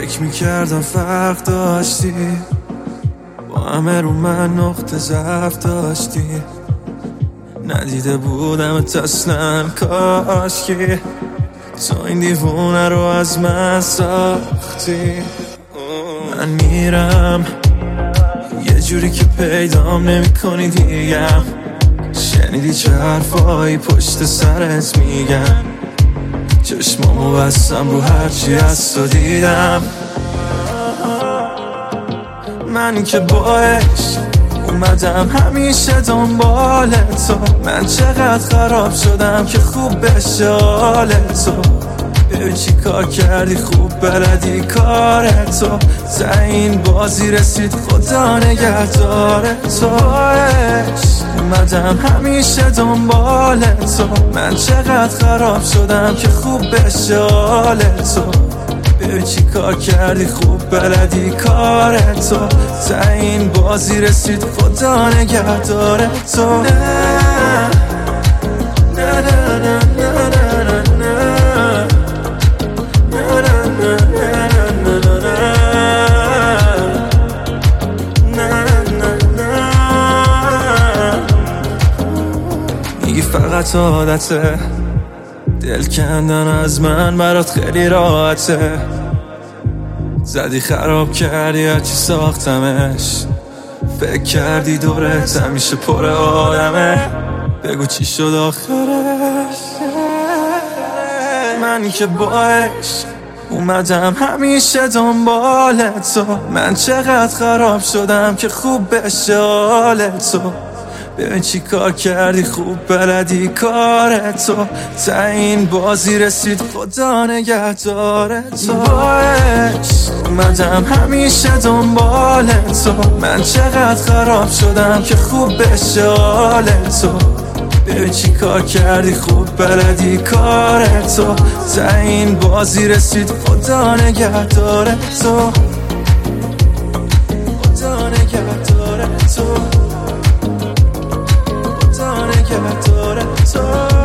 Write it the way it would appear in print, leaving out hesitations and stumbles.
فکر میکردم فرق داشتی، با همه رو من نقطه ضعف داشتی. ندیده بودم اصلا کاشکی تو این دیوونه رو از من ساختی. من میرم یه جوری که پیدام نمی کنی دیگم. شنیدی چه حرفایی پشت سرت میگم؟ چشمامو بستم رو هرچی از تو دیدم. من که با عشق اومدم همیشه دنبال تو. من چقدر خراب شدم که خوب بشه حال تو. ببین چی کار کردی، خوب بلدی کار تو. تا این بازی رسید خدا نگهدار تو. اومدم همیشه دنبال تو. من چقدر خراب شدم که خوب بشه حال تو. ببین چی کار کردی، خوب بلدی کار تو. تا این بازی رسید خدا نگهدار تو. نه نه نه نه نه میگی فقط عادته، دل کندن از من برات خیلی راحته. زدی خراب کردی هرچی ساختمش. فکر کردی دورت همیشه پر آدمه. بگو چی شد آخرش؟ من که با عشق اومدم همیشه دنبال تو. من چقدر خراب شدم که خوب بشه حال تو. ببین چی کار کردی، خوب بلدی کار تو. تا این بازی رسید خدا نگهدار تو. با عشق اومدم همیشه دنبال تو. من چقدر خراب شدم که خوب بشه حال تو. ببین چی کار کردی، خوب بلدی کار تو. تا این بازی رسید خدا نگهدار تو. خدا نگهدار تو. خدا نگهدار تو.